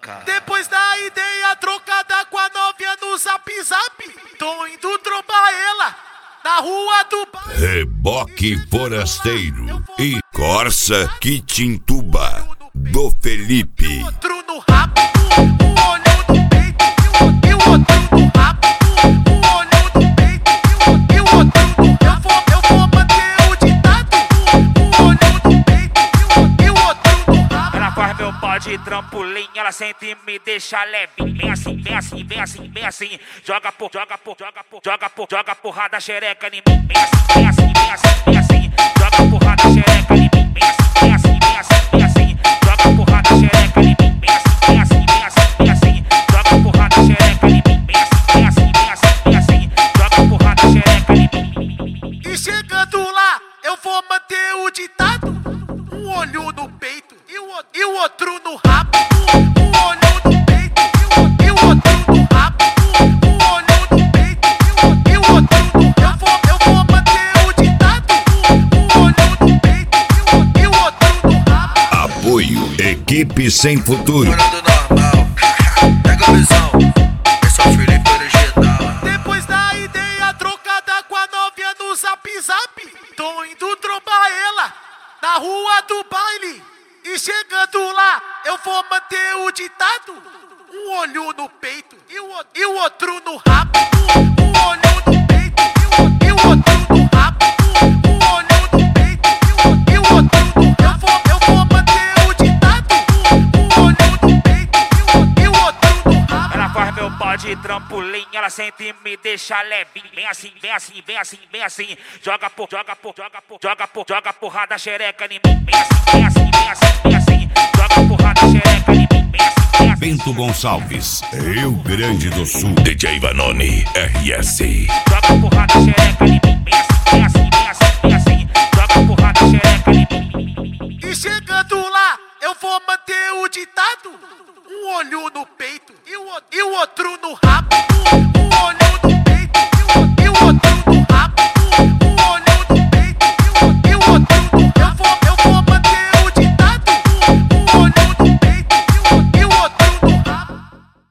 cara. Depois da ideia trocada com a novinha no Zap Zap, tô indo trombar ela na rua do bairro. Reboque Forasteiro e Corsa Quitintuba do Felipe. Outro no rabo, um olho no peito e o outro no rabo, um olho no peito e o outro no rabo. Eu vou manter o ditado, um olho no peito e o outro no rabo. Ela faz meu pau de trampolim, ela sente e me deixa leve. Vem assim, vem assim, vem assim, vem assim. Joga porrada xereca em mim. Vem assim, vem assim, vem assim, vem assim. Joga porrada xereca em mim. Vem assim, vem assim, vem assim, vem assim. Joga porrada xereca em mim. Vem assim, vem assim, vem assim, vem assim. Joga porrada xereca em mim. Vem assim, vem assim, vem assim, vem assim. Joga porrada xereca em mim. E chegando lá, eu vou manter o ditado. Um olho no peito e o outro no rabo. Um olho no peito e o outro no rabo. Um olho no peito e o outro no rabo. Eu vou manter o ditado. Um olho no peito e o outro no rabo. Apoio Equipe Sem Futuro. Morando normal, pega a visão. Esse é o Felipe original. Depois da ideia trocada com a novinha no Zap Zap, tô indo trombar ela na rua do baile. E chegando lá, eu vou manter o ditado. Um olho no peito e o outro no rabo. Um olho no peito e o outro no rabo. Um olho no peito e o outro no rabo. Eu vou manter o ditado. Um olho no peito e o outro no rabo. Ela faz meu pau de trampolim, ela sente e me deixa leve. Vem assim, vem assim, vem assim, vem assim. Joga porrada xereca em mim. Vem assim, vem assim, vem assim, vem assim. Joga porrada xereca em mim. Vem assim, vem assim. Bento Gonçalves, Rio Grande do Sul. DJ Vanoni, RS. Joga porrada xereca em mim. Vem assim, vem assim, vem assim, vem assim. Joga porrada xereca em mim. E chegando lá, eu vou manter o ditado. Um olho no peito e o outro no rabo.